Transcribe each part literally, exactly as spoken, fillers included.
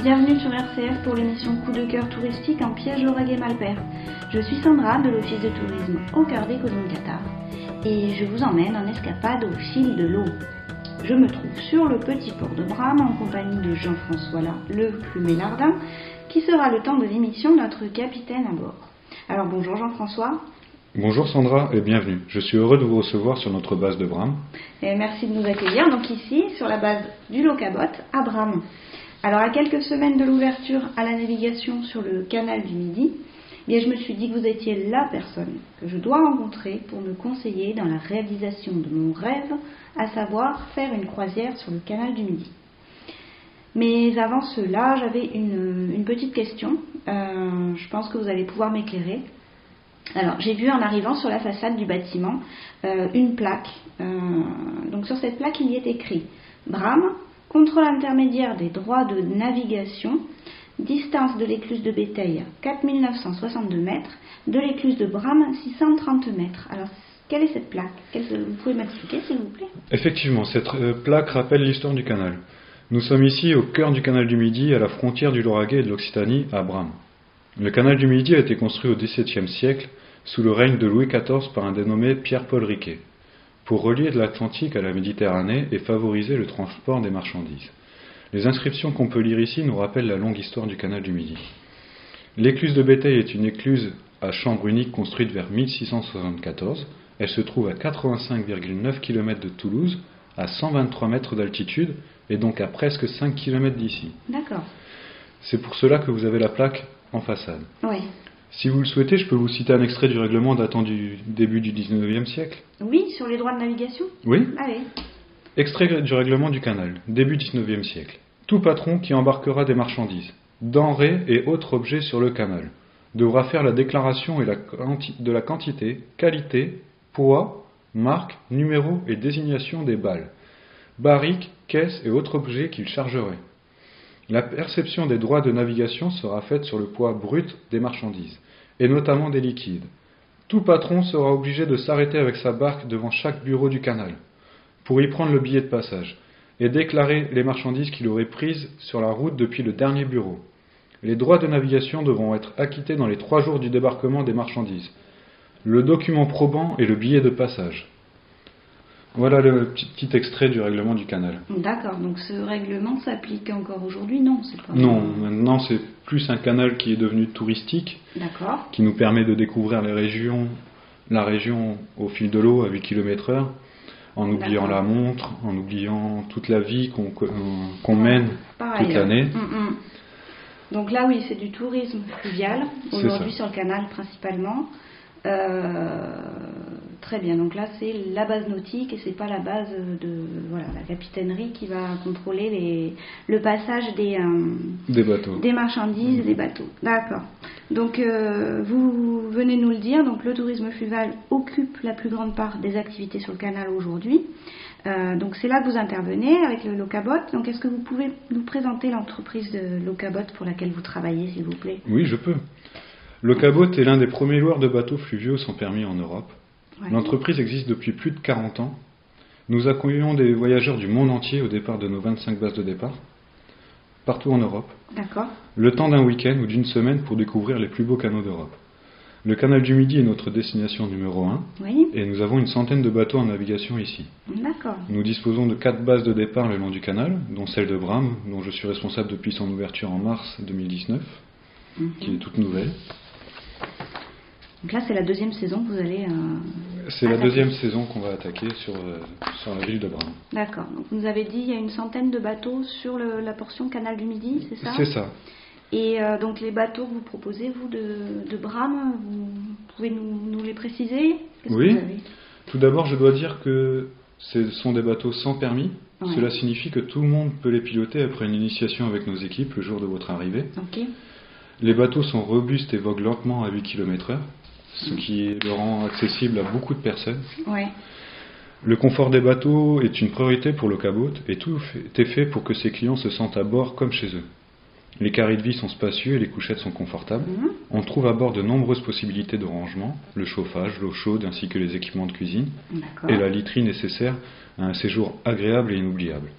Bienvenue sur R C F pour l'émission Coup de cœur touristique en piège Lauragais-Malpère. Je suis Sandra de l'Office de tourisme au cœur des collines cathares et je vous emmène en escapade au fil de l'eau. Je me trouve sur le petit port de Bram en compagnie de Jean-François là, le Plumélardin, qui sera le temps de l'émission notre capitaine à bord. Alors bonjour Jean-François. Bonjour Sandra et bienvenue. Je suis heureux de vous recevoir sur notre base de Bram. Et merci de nous accueillir donc ici sur la base du Locabot à Bram. Alors à quelques semaines de l'ouverture à la navigation sur le canal du Midi, eh bien, je me suis dit que vous étiez la personne que je dois rencontrer pour me conseiller dans la réalisation de mon rêve, à savoir faire une croisière sur le canal du Midi. Mais avant cela, j'avais une, une petite question. Euh, je pense que vous allez pouvoir m'éclairer. Alors, j'ai vu en arrivant sur la façade du bâtiment euh, une plaque. Euh, donc sur cette plaque, il y est écrit Bram, contrôle intermédiaire des droits de navigation, distance de l'écluse de Béteil quatre mille neuf cent soixante-deux mètres, de l'écluse de Bram six cent trente mètres. Alors, quelle est cette plaque? Vous pouvez m'expliquer, s'il vous plaît? Effectivement, cette euh, plaque rappelle l'histoire du canal. Nous sommes ici au cœur du canal du Midi, à la frontière du Lauragais et de l'Occitanie, à Bram. Le canal du Midi a été construit au dix-septième siècle, sous le règne de Louis quatorze par un dénommé Pierre-Paul Riquet, pour relier de l'Atlantique à la Méditerranée et favoriser le transport des marchandises. Les inscriptions qu'on peut lire ici nous rappellent la longue histoire du canal du Midi. L'écluse de Béteil est une écluse à chambre unique construite vers mille six cent soixante-quatorze. Elle se trouve à quatre-vingt-cinq virgule neuf kilomètres de Toulouse, à cent vingt-trois mètres d'altitude et donc à presque cinq kilomètres d'ici. D'accord. C'est pour cela que vous avez la plaque en façade. Oui. Si vous le souhaitez, je peux vous citer un extrait du règlement datant du début du dix-neuvième siècle. Oui, sur les droits de navigation. Oui. Allez. Extrait du règlement du canal, début dix-neuvième siècle. Tout patron qui embarquera des marchandises, denrées et autres objets sur le canal devra faire la déclaration et la quanti- de la quantité, qualité, poids, marque, numéro et désignation des balles, barriques, caisses et autres objets qu'il chargerait. La perception des droits de navigation sera faite sur le poids brut des marchandises, et notamment des liquides. Tout patron sera obligé de s'arrêter avec sa barque devant chaque bureau du canal, pour y prendre le billet de passage, et déclarer les marchandises qu'il aurait prises sur la route depuis le dernier bureau. Les droits de navigation devront être acquittés dans les trois jours du débarquement des marchandises. Le document probant et le billet de passage. Voilà le petit, petit extrait du règlement du canal. D'accord, donc ce règlement s'applique encore aujourd'hui? Non, c'est pas... Non, maintenant c'est plus un canal qui est devenu touristique, D'accord. qui nous permet de découvrir les régions, la région au fil de l'eau à huit kilomètres heure, en oubliant D'accord. la montre, en oubliant toute la vie qu'on, qu'on mène Pareil, toute l'année. Mm-mm. Donc là, oui, c'est du tourisme fluvial, aujourd'hui ça. sur le canal principalement. Euh, très bien, donc là c'est la base nautique et c'est pas la base de voilà, la capitainerie qui va contrôler les, le passage des, euh, des bateaux, des marchandises et des bateaux. D'accord. Donc euh, vous venez nous le dire, donc le tourisme fluvial occupe la plus grande part des activités sur le canal aujourd'hui. Euh, donc c'est là que vous intervenez avec le Locabot. Donc est-ce que vous pouvez nous présenter l'entreprise de Locabot pour laquelle vous travaillez, s'il vous plaît? Oui, je peux. Locabot est l'un des premiers loueurs de bateaux fluviaux sans permis en Europe. Ouais. L'entreprise existe depuis plus de quarante ans. Nous accueillons des voyageurs du monde entier au départ de nos vingt-cinq bases de départ, partout en Europe. D'accord. Le temps d'un week-end ou d'une semaine pour découvrir les plus beaux canaux d'Europe. Le canal du Midi est notre destination numéro un, Oui. et nous avons une centaine de bateaux en navigation ici. D'accord. Nous disposons de quatre bases de départ le long du canal, dont celle de Bram, dont je suis responsable depuis son ouverture en mars deux mille dix-neuf, mm-hmm. qui est toute nouvelle. Donc là, c'est la deuxième saison que vous allez... Euh, c'est attaquer. La deuxième saison qu'on va attaquer sur, euh, sur la ville de Bram. D'accord. Donc vous nous avez dit il y a une centaine de bateaux sur le, la portion canal du Midi, c'est ça? C'est ça. Et euh, donc les bateaux que vous proposez, vous, de, de Bram, vous pouvez nous, nous les préciser? Qu'est-ce Oui. que vous avez? Tout d'abord, je dois dire que ce sont des bateaux sans permis. Ouais. Cela signifie que tout le monde peut les piloter après une initiation avec nos équipes le jour de votre arrivée. Ok. Les bateaux sont robustes et voguent lentement à huit kilomètres heure, ce qui le rend accessible à beaucoup de personnes. Ouais. Le confort des bateaux est une priorité pour Locabot et tout est fait pour que ses clients se sentent à bord comme chez eux. Les carrés de vie sont spacieux et les couchettes sont confortables. Mmh. On trouve à bord de nombreuses possibilités de rangement, le chauffage, l'eau chaude ainsi que les équipements de cuisine. D'accord. Et la literie nécessaire à un séjour agréable et inoubliable.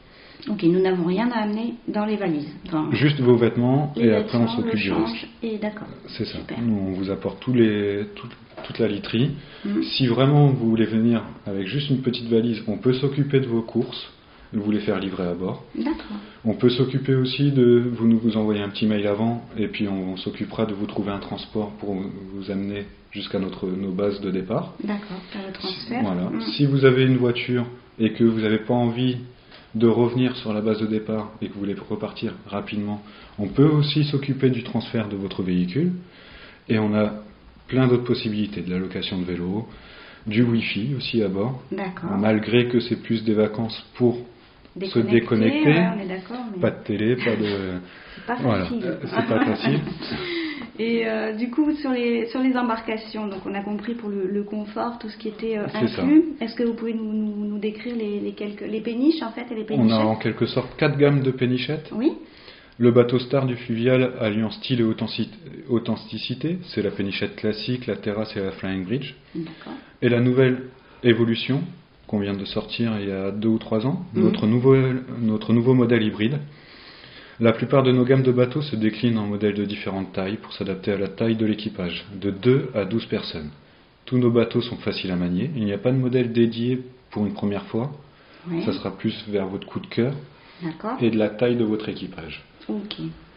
Ok, nous n'avons rien à amener dans les valises. Enfin, Juste vos vêtements les et après on vêtements, le s'occupe du reste. change, et d'accord. C'est ça. Super. Nous, on vous apporte tous les, tout- toute la literie. Mm. Si vraiment vous voulez venir avec juste une petite valise, on peut s'occuper de vos courses, vous les faire livrer à bord. D'accord. On peut s'occuper aussi de vous nous vous envoyer un petit mail avant et puis on, on s'occupera de vous trouver un transport pour vous amener jusqu'à notre nos bases de départ. D'accord, faire le transfert. Voilà. Mm. Si vous avez une voiture et que vous n'avez pas envie de revenir sur la base de départ et que vous voulez repartir rapidement, on peut aussi s'occuper du transfert de votre véhicule et on a plein d'autres possibilités, de la location de vélo, du Wi-Fi aussi à bord, D'accord. malgré que c'est plus des vacances pour se Déconnecté, déconnecter, ouais, on est d'accord, mais pas de télé, pas de... c'est pas Voilà, facile. euh, c'est pas facile. Et euh, du coup, sur les, sur les embarcations, donc on a compris pour le, le confort, tout ce qui était euh, C'est ça. inclus. Est-ce que vous pouvez nous, nous, nous décrire les, les, quelques, les péniches en fait et les On pénichettes? a en quelque sorte quatre gammes de pénichettes. Oui, Le bateau star du fluvial alliant style et authenticité, authenticité, c'est la pénichette classique, la terrasse et la flying bridge. d'accord. Et la nouvelle évolution qu'on vient de sortir il y a deux ou trois ans, Mhm. notre, nouveau, notre nouveau modèle hybride. La plupart de nos gammes de bateaux se déclinent en modèles de différentes tailles pour s'adapter à la taille de l'équipage, de deux à douze personnes. Tous nos bateaux sont faciles à manier, il n'y a pas de modèle dédié pour une première fois, Ouais, ça sera plus vers votre coup de cœur d'accord. et de la taille de votre équipage. Ok.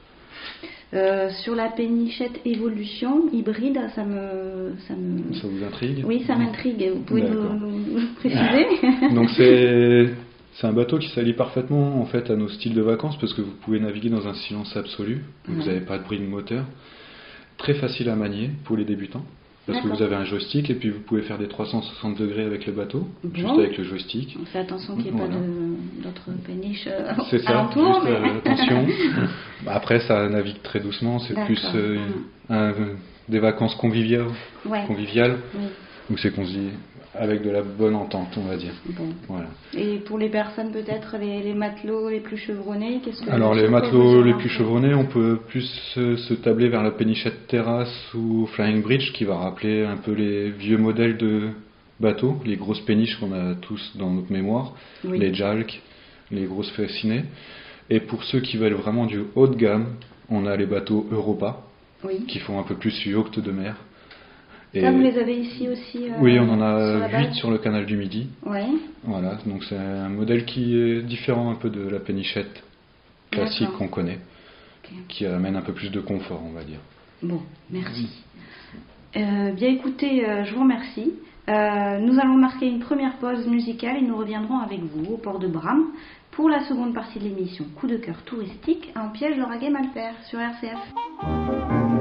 Euh, sur la pénichette évolution hybride, ça me, ça me... Ça vous intrigue? Oui, ça m'intrigue. Vous pouvez nous, D'accord. nous- nous préciser? Donc c'est c'est un bateau qui s'allie parfaitement en fait à nos styles de vacances parce que vous pouvez naviguer dans un silence absolu, vous Ouais. n'avez pas de bruit de moteur, très facile à manier pour les débutants parce que D'accord. vous avez un joystick et puis vous pouvez faire des trois cent soixante degrés avec le bateau, Bon. juste avec le joystick. On fait attention qu'il n'y ait Voilà. pas de- d'autres péniches euh, C'est ça, alentour. juste mais- euh, attention. Bah, après ça navigue très doucement, c'est D'accord. plus euh, Mm. un- des vacances conviviales, Ouais. conviviales Oui. où c'est qu'on se dit avec de la bonne entente, on va dire. Bon. Voilà. Et pour les personnes peut-être les, les matelots les plus chevronnés, qu'est-ce que Alors les sur quoi matelots vous les en plus pensez? chevronnés, on peut plus se, se tabler vers la pénichette terrasse ou flying bridge qui va rappeler un peu les vieux modèles de bateaux, les grosses péniches qu'on a tous dans notre mémoire, Oui. les jalks, les grosses fascinées. Et pour ceux qui veulent vraiment du haut de gamme, on a les bateaux Europa Oui. qui font un peu plus yacht de mer. Et Ça, vous les avez ici aussi euh, oui, on en sur a la huit base sur le canal du Midi. Ouais. Voilà, donc c'est un modèle qui est différent un peu de la pénichette classique D'accord. qu'on connaît, Ok. qui amène un peu plus de confort, on va dire. Bon, merci. Euh, bien écoutez, euh, je vous remercie. Euh, nous allons marquer une première pause musicale et nous reviendrons avec vous au port de Bram pour la seconde partie de l'émission Coup de cœur touristique, un piège de Raguet Malpère sur R C F.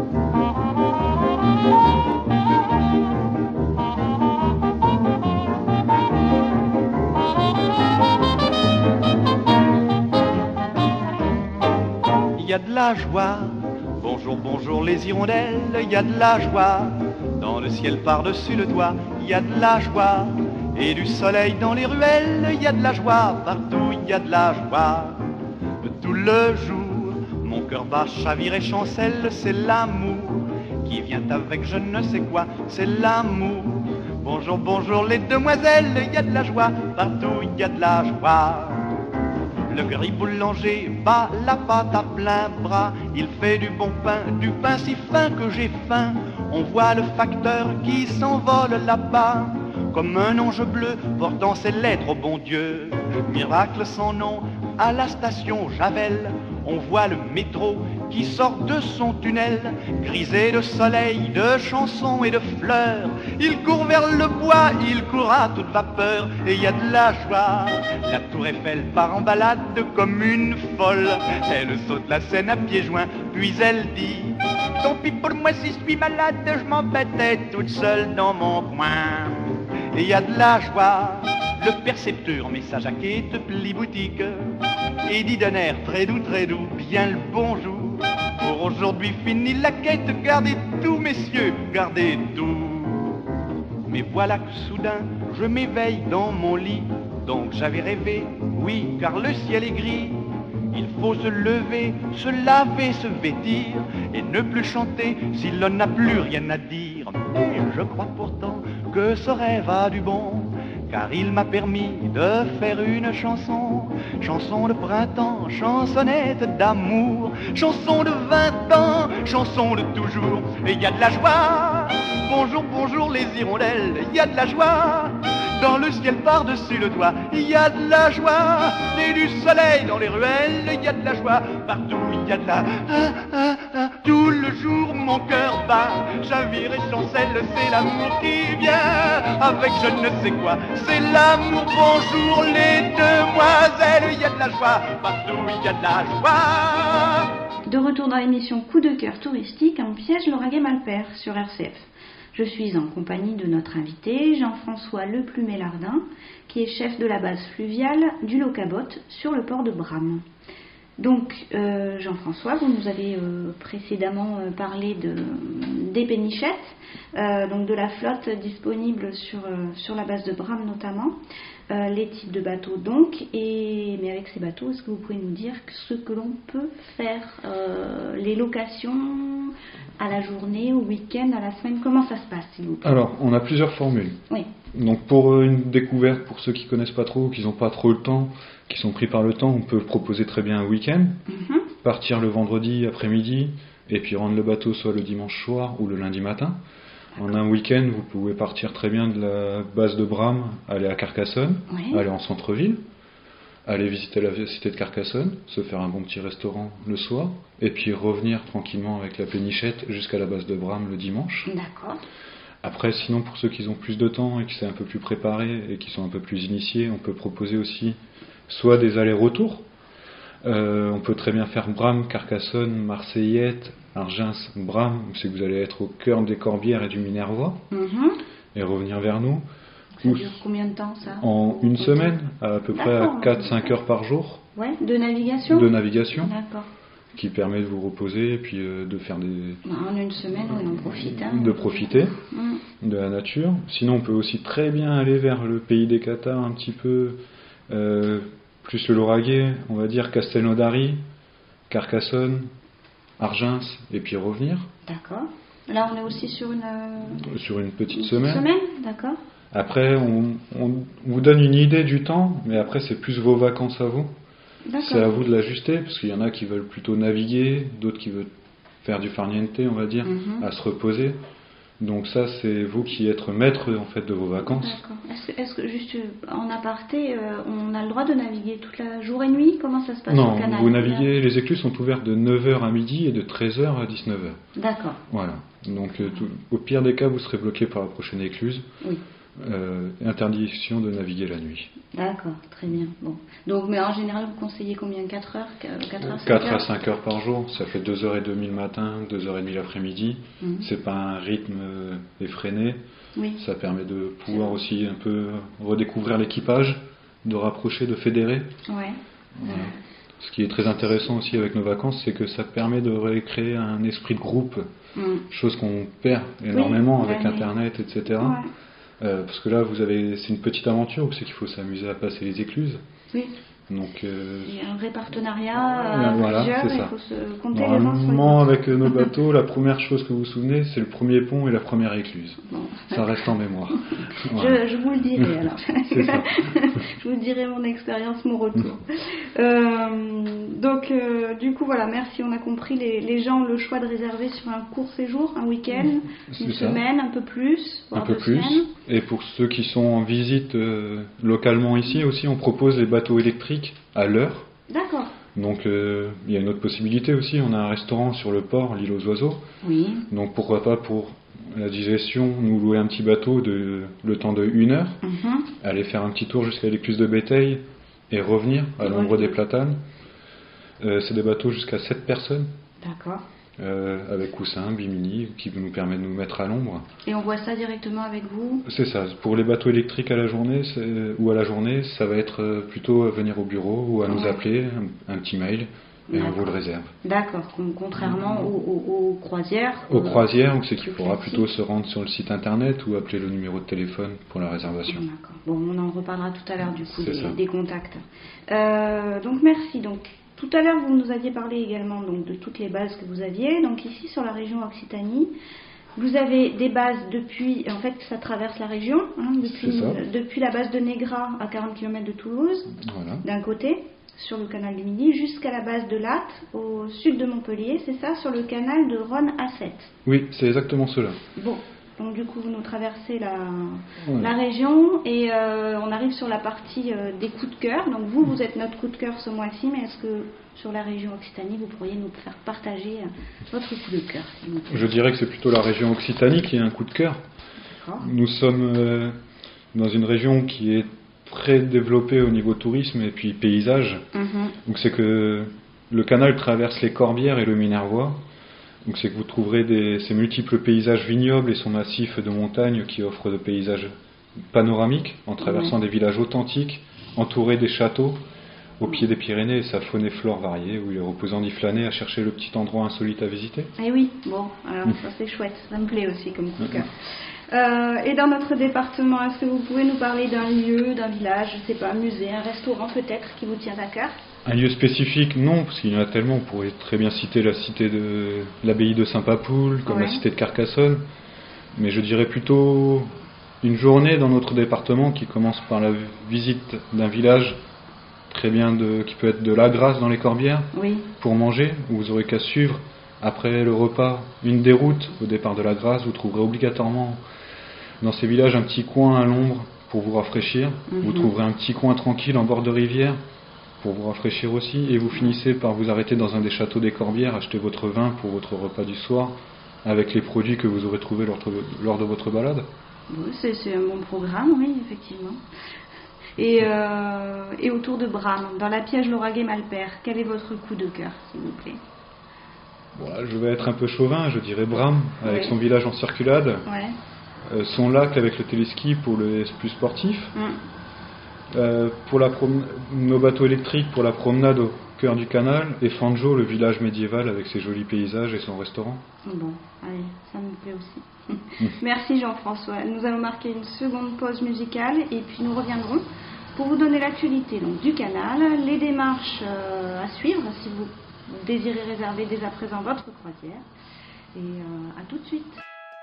Il y a de la joie, bonjour, bonjour les hirondelles, il y a de la joie, dans le ciel par-dessus le toit, il y a de la joie, et du soleil dans les ruelles, il y a de la joie, partout il y a de la joie. Tout le jour, mon cœur bat, chavire et chancelle, c'est l'amour qui vient avec je ne sais quoi, c'est l'amour. Bonjour, bonjour les demoiselles, il y a de la joie, partout il y a de la joie. Le gris boulanger bat la pâte à plein bras. Il fait du bon pain, du pain si fin que j'ai faim. On voit le facteur qui s'envole là-bas, comme un ange bleu portant ses lettres au bon Dieu. Miracle sans nom à la station Javel. On voit le métro qui sort de son tunnel, grisé de soleil, de chansons et de fleurs. Il court vers le bois, il court à toute vapeur, et il y a de la joie. La tour Eiffel part en balade comme une folle. Elle saute la Seine à pieds joints, puis elle dit: tant pis pour moi si je suis malade, je m'embêtais toute seule dans mon coin. Et il y a de la joie. Le percepteur met sa jaquette pli boutique et dit d'un air très doux, très doux, bien le bonjour. Pour aujourd'hui fini la quête, gardez tout messieurs, gardez tout. Mais voilà que soudain je m'éveille dans mon lit. Donc j'avais rêvé, oui, car le ciel est gris. Il faut se lever, se laver, se vêtir et ne plus chanter si l'on n'a plus rien à dire. Mais je crois pourtant que ce rêve a du bon, car il m'a permis de faire une chanson. Chanson de printemps, chansonnette d'amour, chanson de vingt ans, chanson de toujours. Et il y a de la joie, bonjour, bonjour les hirondelles, il y a de la joie. Dans le ciel par-dessus le toit, il y a de la joie. Et du soleil dans les ruelles, il y a de la joie. Partout il y a de la... Ah, ah, ah. Tout le jour mon cœur bat, chavire et chancelle, c'est l'amour qui vient avec je ne sais quoi. C'est l'amour, bonjour les demoiselles, il y a de la joie. Partout il y a de la joie. De retour dans l'émission Coup de cœur touristique, en piège Laura Guémalpère sur R C F. Je suis en compagnie de notre invité, Jean-François Leplumet-Lardin, qui est chef de la base fluviale du Locabote sur le port de Bram. Donc, euh, Jean-François, vous nous avez euh, précédemment euh, parlé de, des pénichettes, euh, donc de la flotte disponible sur, euh, sur la base de Bram notamment, euh, les types de bateaux donc, et, mais avec ces bateaux, est-ce que vous pouvez nous dire ce que l'on peut faire, euh, les locations à la journée, au week-end, à la semaine, comment ça se passe s'il vous plaît? Alors, on a plusieurs formules. Oui. Donc pour une découverte, pour ceux qui connaissent pas trop, qui n'ont pas trop le temps, qui sont pris par le temps, on peut proposer très bien un week-end, Mm-hmm. partir le vendredi après-midi, et puis rendre le bateau soit le dimanche soir ou le lundi matin. En un week-end, vous pouvez partir très bien de la base de Bram, aller à Carcassonne, Oui. aller en centre-ville, aller visiter la cité de Carcassonne, se faire un bon petit restaurant le soir, et puis revenir tranquillement avec la pénichette jusqu'à la base de Bram le dimanche. D'accord. Après, sinon, pour ceux qui ont plus de temps et qui sont un peu plus préparés et qui sont un peu plus initiés, on peut proposer aussi soit des allers-retours. Euh, on peut très bien faire Bram, Carcassonne, Marseillette, Argens, Bram, c'est que vous allez être au cœur des Corbières et du Minervois, Mm-hmm. et revenir vers nous. Ça Ou dure combien de temps ça? en une semaine, à peu près à D'accord. quatre à cinq heures par jour Ouais, de navigation. de navigation, D'accord. qui permet de vous reposer et puis euh, de faire des, Bah, en une semaine, oui, on profite. Hein. de profiter Mm. de la nature. Sinon, on peut aussi très bien aller vers le pays des Cathares, un petit peu euh, plus le Lauragais, on va dire Castelnaudary, Carcassonne, Argens, et puis revenir D'accord. Là, on est aussi sur une, euh, sur une petite une semaine. semaine, d'accord. Après, on, on vous donne une idée du temps, mais après, c'est plus vos vacances à vous. C'est à D'accord. vous de l'ajuster, parce qu'il y en a qui veulent plutôt naviguer, d'autres qui veulent faire du farniente, on va dire, Mhm. à se reposer. Donc ça, c'est vous qui êtes maître en fait de vos vacances. D'accord. Est-ce que, est-ce que juste euh, en aparté, euh, on a le droit de naviguer toute la jour et nuit? Comment ça se passe sur Non, le canal? vous naviguez, les écluses sont ouvertes de neuf heures à midi et de treize heures à dix-neuf heures. D'accord. Voilà. Donc euh, tout- au pire des cas, vous serez bloqué par la prochaine écluse. Oui. Euh, interdiction de naviguer la nuit. D'accord, très bien. Bon. Donc, mais en général, vous conseillez combien? quatre heures? quatre heures, cinq quatre à heures cinq heures par jour, ça fait deux heures trente le matin, deux heures trente l'après-midi. Mhm. C'est pas un rythme euh, effréné. Oui. Ça permet de pouvoir aussi un peu redécouvrir l'équipage, de rapprocher, de fédérer. Ouais. Voilà. Ce qui est très intéressant aussi avec nos vacances, c'est que ça permet de recréer un esprit de groupe, Mhm. chose qu'on perd énormément Oui, avec ouais, Internet, et cetera. Ouais. Euh, parce que là, vous avez, c'est une petite aventure, c'est qu'il faut s'amuser à passer les écluses. Oui. Donc, euh, Il y a un vrai partenariat, Euh, euh, voilà, plusieurs, c'est il ça. faut se compter les uns sur les normalement, autres. avec euh, nos bateaux, la première chose que vous vous souvenez, c'est le premier pont et la première écluse. Bon. Ça reste en mémoire. Voilà. Je, je vous le dirai alors. C'est ça. Je vous dirai mon expérience, mon retour. Euh, donc, euh, du coup, voilà, merci. On a compris. Les, les gens ont le choix de réserver sur un court séjour, un week-end, C'est une ça. semaine, un peu plus, Un voire peu deux plus. semaines. Et pour ceux qui sont en visite euh, localement ici aussi, on propose les bateaux électriques à l'heure. D'accord. Donc euh, il y a une autre possibilité aussi, on a un restaurant sur le port, l'île aux oiseaux. Oui. Donc pourquoi pas pour la digestion, nous louer un petit bateau de le temps de une heure, Mhm. aller faire un petit tour jusqu'à l'écluse de Béteil et revenir à Et l'ombre revenir. des platanes. Euh, c'est des bateaux jusqu'à sept personnes, D'accord. euh, avec coussin, bimini, qui nous permet de nous mettre à l'ombre. Et on voit ça directement avec vous? C'est ça. Pour les bateaux électriques à la journée c'est- ou à la journée, ça va être euh, plutôt à venir au bureau ou à nous Ouais. appeler, un, un petit mail, et on D'accord. vous le réserve. D'accord. Con- Contrairement aux, aux- aux croisières. Aux euh, croisières, c'est qu'il plus faudra classique. plutôt se rendre sur le site internet ou appeler le numéro de téléphone pour la réservation. D'accord. Bon, on en reparlera tout à l'heure du coup C'est des, ça. des contacts. Euh, donc merci. Donc tout à l'heure vous nous aviez parlé également donc de toutes les bases que vous aviez. Donc ici sur la région Occitanie, Vous avez des bases depuis, en fait, ça traverse la région, hein, depuis, depuis la base de Négra à quarante kilomètres de Toulouse, voilà. D'un côté, sur le canal du Midi, jusqu'à la base de Latte, au sud de Montpellier, c'est ça, sur le canal de Rhône à sept. Oui, c'est exactement cela. Bon, donc du coup, vous nous traversez la, ouais. la région et euh, on arrive sur la partie euh, des coups de cœur. Donc vous, vous êtes notre coup de cœur ce mois-ci, mais est-ce que sur la région Occitanie, vous pourriez nous faire partager votre coup de cœur, s'il vous plaît ? Je dirais que c'est plutôt la région Occitanie qui est un coup de cœur. D'accord. Nous sommes euh, dans une région qui est très développée au niveau tourisme et puis paysage. Mm-hmm. Donc c'est que le canal traverse les Corbières et le Minervois. Donc c'est que vous trouverez des, ces multiples paysages vignobles et son massif de montagnes qui offrent des paysages panoramiques en traversant oui. des villages authentiques, entourés des châteaux, au pied des Pyrénées et sa faune et flore variée, où il est reposant d'y flâner à chercher le petit endroit insolite à visiter. Eh oui, bon, alors ça c'est chouette, ça me plaît aussi comme coup de cœur. Euh, et dans notre département, est-ce que vous pouvez nous parler d'un lieu, d'un village, je sais pas, un musée, un restaurant peut-être, qui vous tient à cœur ? Un lieu spécifique, non, parce qu'il y en a tellement. On pourrait très bien citer la cité de l'abbaye de Saint-Papoul, comme ouais. la cité de Carcassonne. Mais je dirais plutôt une journée dans notre département qui commence par la visite d'un village très bien de, qui peut être de La Grasse dans les Corbières, oui. pour manger, où vous aurez qu'à suivre après le repas une des routes au départ de La Grasse. Vous trouverez obligatoirement dans ces villages un petit coin à l'ombre pour vous rafraîchir. Mm-hmm. Vous trouverez un petit coin tranquille en bord de rivière pour vous rafraîchir aussi, et vous finissez par vous arrêter dans un des châteaux des Corbières, acheter votre vin pour votre repas du soir, avec les produits que vous aurez trouvés lors, lors de votre balade. Oui, c'est, c'est un bon programme, oui, effectivement. Et, euh, et autour de Bram, dans la Piège Lauragais-Malpère, quel est votre coup de cœur, s'il vous plaît ? Voilà, je vais être un peu chauvin, je dirais Bram, avec oui. son village en circulade, ouais. euh, son lac avec le téléski pour les plus sportifs, mm. Euh, pour la prom- nos bateaux électriques pour la promenade au cœur du canal, et Fanjo, le village médiéval avec ses jolis paysages et son restaurant. Bon, allez, ça me plaît aussi. Merci Jean-François. Nous allons marquer une seconde pause musicale et puis nous reviendrons pour vous donner l'actualité donc, du canal, les démarches euh, à suivre si vous désirez réserver dès à présent votre croisière. Et euh, à tout de suite.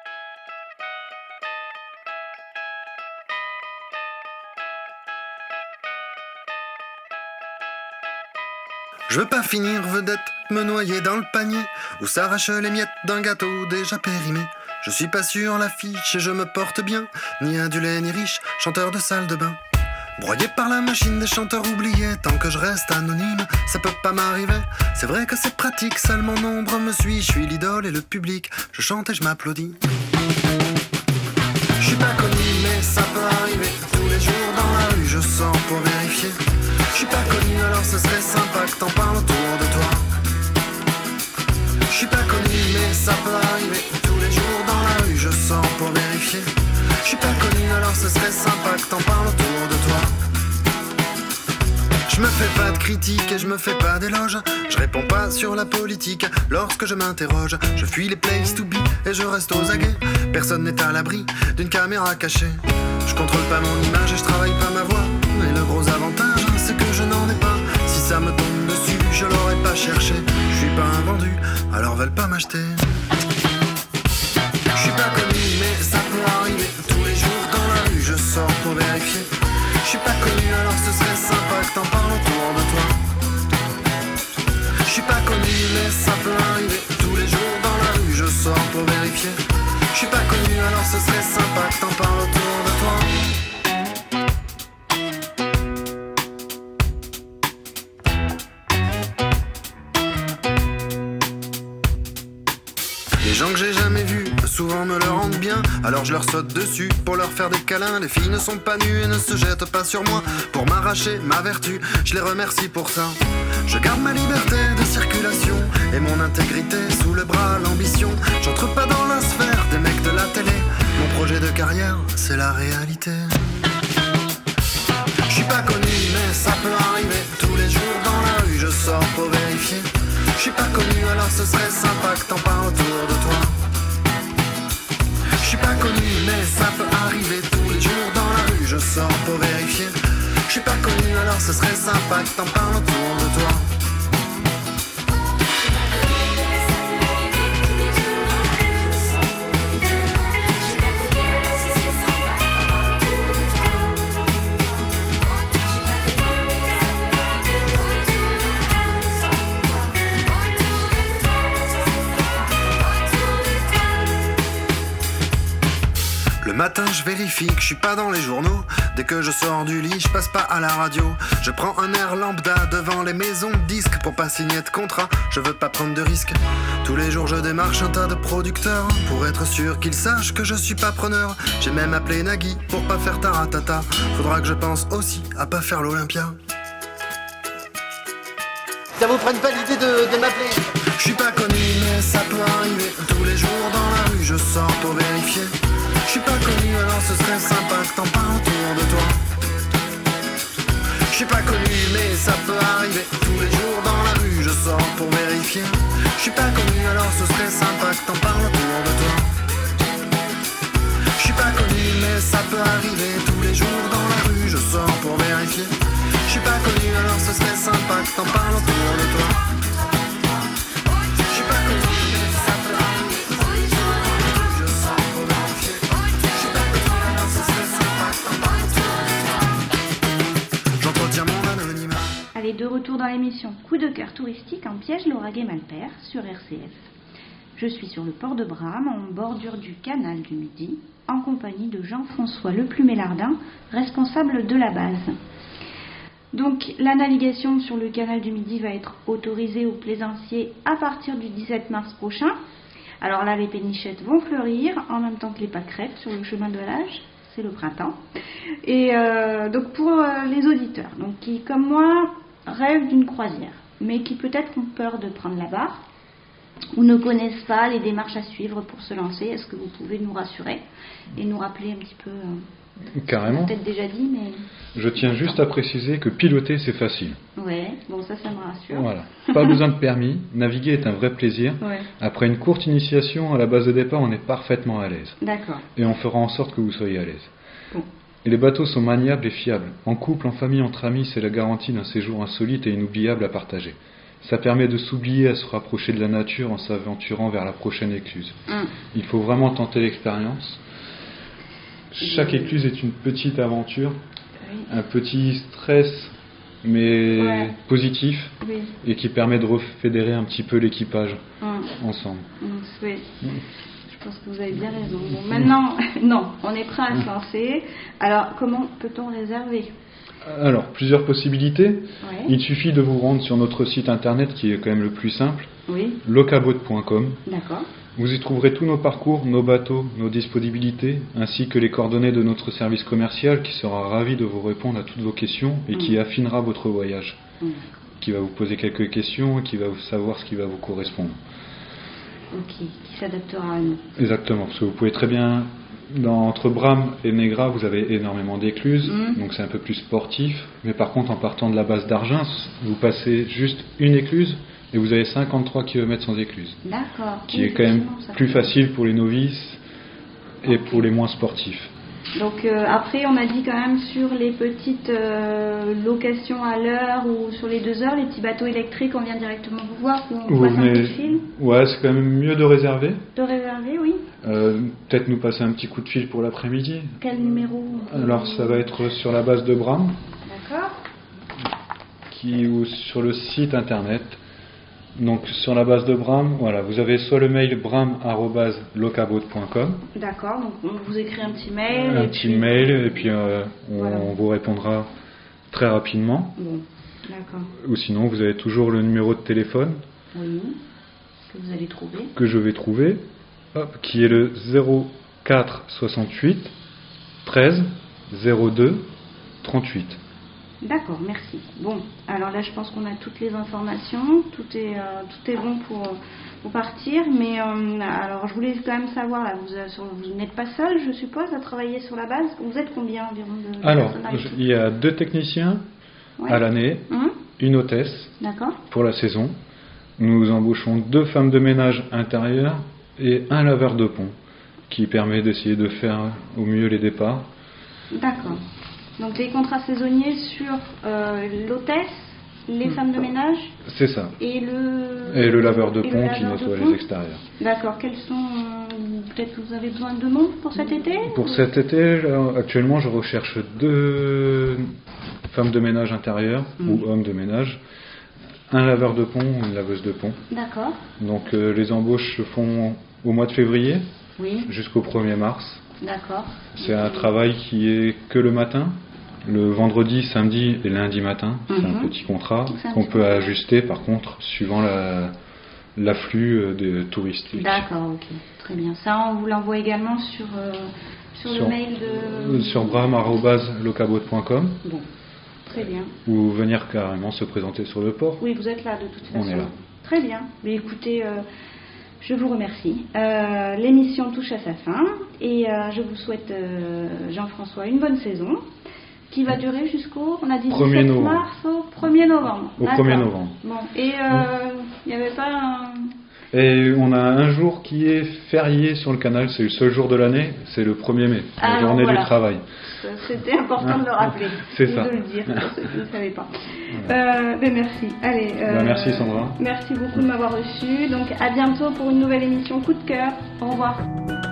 Je veux pas finir vedette, me noyer dans le panier, ou s'arracher les miettes d'un gâteau déjà périmé. Je suis pas sur l'affiche et je me porte bien, ni adulé ni riche, chanteur de salle de bain. Broyé par la machine des chanteurs oubliés, tant que je reste anonyme, ça peut pas m'arriver. C'est vrai que c'est pratique, seul mon ombre me suit, je suis l'idole et le public, je chante et je m'applaudis. Je suis pas connu mais ça peut arriver, tous les jours dans la rue je sors pour vérifier. Je suis pas connu alors ce serait sympa que t'en parles autour de toi. Je suis pas connu mais ça peut arriver, tous les jours dans la rue je sors pour vérifier. Je suis pas connu alors ce serait sympa que t'en parles autour de toi. Je me fais pas de critiques et je me fais pas d'éloges. Je réponds pas sur la politique lorsque je m'interroge. Je fuis les places to be et je reste aux aguets. Personne n'est à l'abri d'une caméra cachée. Je contrôle pas mon image et je travaille pas ma voix. Et le gros avantage c'est que je n'en ai pas. Si ça me tombe dessus je l'aurais pas cherché. Je suis pas un vendu alors veulent pas m'acheter. Je suis pas connu mais ça peut arriver, tous les jours dans la rue je sors pour vérifier. Je suis pas connu alors ce serait sympa que t'en parles autour de toi. Je suis pas connu mais ça peut arriver, tous les jours dans la rue je sors pour vérifier. Je suis pas connu alors ce serait sympa que t'en parles autour de toi. Les gens que j'ai jamais vus, souvent me le rendent bien, alors je leur saute dessus pour leur faire des câlins. Les filles ne sont pas nues et ne se jettent pas sur moi pour m'arracher ma vertu, je les remercie pour ça. Je garde ma liberté de circulation et mon intégrité sous le bras, l'ambition. J'entre pas dans la sphère des mecs de la télé, mon projet de carrière c'est la réalité. Je suis pas connu mais ça peut arriver, tous les jours dans la rue je sors pour vérifier. Je suis pas connu alors ce serait sympa que t'en parles autour de toi. Je suis pas connu mais ça peut arriver, tous les jours dans la rue je sors pour vérifier. Je suis pas connu alors ce serait sympa que t'en parles autour de toi. Matin, je vérifie que je suis pas dans les journaux. Dès que je sors du lit, je passe pas à la radio. Je prends un air lambda devant les maisons de disques pour pas signer de contrat. Je veux pas prendre de risques. Tous les jours, je démarche un tas de producteurs pour être sûr qu'ils sachent que je suis pas preneur. J'ai même appelé Nagui pour pas faire taratata. Faudra que je pense aussi à pas faire l'Olympia. Ça vous ferait une belle idée de, de m'appeler. Je suis pas connu mais ça peut arriver. Tous les jours dans la rue je sors pour vérifier. Je suis pas connu alors ce serait sympa que t'en parles autour de toi. Je suis pas connu mais ça peut arriver. Tous les jours dans la rue je sors pour vérifier. Je suis pas connu alors ce serait sympa que t'en parles autour de toi. Je suis pas connu mais ça peut arriver. Tous les jours dans la rue je sors pour vérifier. Je suis pas connu alors ce serait sympa que t'en parles autour de toi. Je suis pas connu mais ça peut arriver. Tous les jours dans la rue je sors pour vérifier. Je suis pas connu alors ce serait sympa que t'en parles autour de toi. J'entretiens mon anonymat. Allez, de retour dans l'émission Coup de cœur touristique en piège Lauragais-Malpère sur R C F. Je suis sur le port de Bram, en bordure du canal du Midi, en compagnie de Jean-François Leplumélardin, responsable de la base. Donc, la navigation sur le canal du Midi va être autorisée aux plaisanciers à partir du dix-sept mars prochain. Alors là, les pénichettes vont fleurir en même temps que les pâquerettes sur le chemin de l'âge. C'est le printemps. Et euh, donc, pour euh, les auditeurs, donc, qui, comme moi, rêvent d'une croisière, mais qui peut-être ont peur de prendre la barre, ou ne connaissent pas les démarches à suivre pour se lancer, est-ce que vous pouvez nous rassurer et nous rappeler un petit peu... Euh, Carrément. Peut-être déjà dit, mais... Je tiens juste à préciser que piloter, c'est facile. Ouais, bon, ça, ça me rassure. Voilà. Pas besoin de permis. Naviguer est un vrai plaisir. Ouais. Après une courte initiation, à la base de départ, on est parfaitement à l'aise. D'accord. Et on fera en sorte que vous soyez à l'aise. Bon. Et les bateaux sont maniables et fiables. En couple, en famille, entre amis, c'est la garantie d'un séjour insolite et inoubliable à partager. Ça permet de s'oublier, à se rapprocher de la nature en s'aventurant vers la prochaine écluse. Hum. Il faut vraiment tenter l'expérience. Chaque écluse est une petite aventure, oui. Un petit stress, mais ouais. Positif, oui. Et qui permet de refédérer un petit peu l'équipage hum. Ensemble. Hum, oui. Hum. Je pense que vous avez bien raison. Bon, maintenant, non, on est prêt à se lancer. Alors, comment peut-on réserver ? Alors, plusieurs possibilités. Ouais. Il suffit de vous rendre sur notre site internet qui est quand même le plus simple, oui. locaboat point com. D'accord. Vous y trouverez tous nos parcours, nos bateaux, nos disponibilités, ainsi que les coordonnées de notre service commercial qui sera ravi de vous répondre à toutes vos questions et mmh. qui affinera votre voyage, mmh. qui va vous poser quelques questions et qui va vous savoir ce qui va vous correspondre. Ok, qui s'adaptera à nous. Exactement, parce que vous pouvez très bien, dans, entre Bram et Négra, vous avez énormément d'écluses, mmh. donc c'est un peu plus sportif, mais par contre en partant de la base d'Argins, vous passez juste une écluse, et vous avez cinquante-trois kilomètres sans écluse. D'accord. Qui oui, est quand même plus facile pour les novices et okay. pour les moins sportifs. Donc euh, après, on a dit quand même sur les petites euh, locations à l'heure ou sur les deux heures, les petits bateaux électriques, on vient directement vous voir ou on vous passe venez... un coup de fil. Ouais, c'est quand même mieux de réserver. De réserver, oui. Euh, peut-être nous passer un petit coup de fil pour l'après-midi. Quel numéro ? Alors ça va être sur la base de Bram. D'accord. Qui ou sur le site internet. Donc sur la base de Bram, voilà, vous avez soit le mail bram arobase locaboat point com. D'accord, donc on vous écrit un petit mail. Un et petit puis... mail et puis euh, on, voilà. on vous répondra très rapidement. Bon, d'accord. Ou sinon vous avez toujours le numéro de téléphone. Oui, que vous allez trouver. Que je vais trouver, hop, qui est le zéro quatre soixante-huit treize zéro deux trente-huit. D'accord, merci. Bon, alors là, je pense qu'on a toutes les informations, tout est, euh, tout est bon pour, pour partir, mais euh, alors je voulais quand même savoir, là, vous, euh, vous n'êtes pas seul, je suppose, à travailler sur la base. Vous êtes combien environ de Alors, il y a deux techniciens ouais. à l'année, hum une hôtesse D'accord. pour la saison. Nous embauchons deux femmes de ménage intérieures et un laveur de pont, qui permet d'essayer de faire au mieux les départs. D'accord. Donc les contrats saisonniers sur euh, l'hôtesse, les femmes de ménage. C'est ça. Et le, et le laveur de pont laveur qui nettoie pont. les extérieurs. D'accord. Quels sont euh, peut-être que vous avez besoin de monde pour cet été ? Pour ou... cet été, là, actuellement, je recherche deux femmes de ménage intérieures mmh. ou hommes de ménage, un laveur de pont ou une laveuse de pont. D'accord. Donc euh, les embauches se font au mois de février oui. jusqu'au premier mars. D'accord. C'est un travail qui est que le matin, le vendredi, samedi et lundi matin. C'est Mhm. un petit contrat C'est un qu'on petit peut contrat. ajuster par contre suivant la- l'afflux euh, de touristique. D'accord, ok. Très bien. Ça, on vous l'envoie également sur, euh, sur, Sur- le mail de... Euh, Sur braham arobase locabot point com Bon, très bien. ou venir carrément se présenter sur le port. Oui, vous êtes là de toute On façon. est là. Très bien. Mais écoutez, euh, je vous remercie. Euh, L'émission touche à sa fin et euh, je vous souhaite, euh, Jean-François, une bonne saison qui va durer jusqu'au, on a dit premier dix-sept novembre. mars au premier novembre. Au D'accord. premier novembre. Bon, et il n'y avait pas un... Et on a un jour qui est férié sur le canal, c'est le seul jour de l'année, c'est le premier mai, la Alors, journée voilà. du travail. C'était important de le rappeler. C'est et ça. de le dire pour ceux qui ne savaient pas. Euh, ben merci. Allez. euh, Ben, merci, Sandra. Merci beaucoup de m'avoir reçu. Donc à bientôt pour une nouvelle émission Coup de cœur. Au revoir.